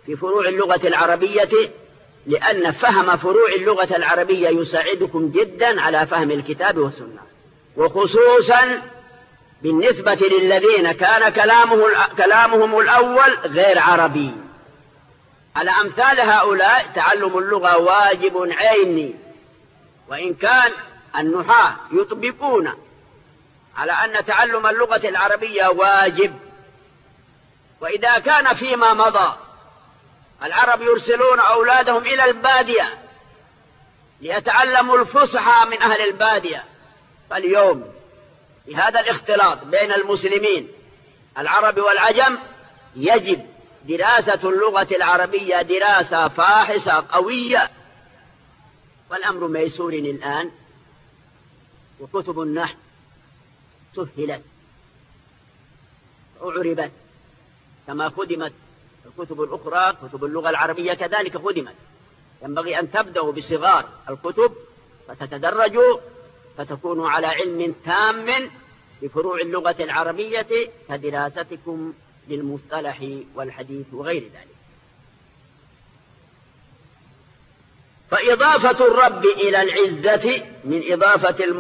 في فروع اللغة العربية، لأن فهم فروع اللغة العربية يساعدكم جدا على فهم الكتاب والسنة، وخصوصا بالنسبة للذين كان كلامهم الأول غير عربي. على أمثال هؤلاء تعلم اللغة واجب عيني، وإن كان النحاة يطبقون على أن تعلم اللغة العربية واجب. وإذا كان فيما مضى العرب يرسلون أولادهم إلى البادية ليتعلموا الفصحى من أهل البادية، فاليوم بهذا الاختلاط بين المسلمين العرب والعجم يجب دراسة اللغة العربية دراسة فاحصة قوية، والأمر ميسور الآن، وكتب النحو سهلت وعربت كما خدمت الكتب الأخرى. كتب اللغة العربية كذلك خدمت. ينبغي أن تبدأوا بصغار الكتب فتتدرجوا فتكونوا على علم تام بفروع اللغة العربية كدراستكم للمصطلح والحديث وغير ذلك. فإضافة الرب إلى العزة من إضافة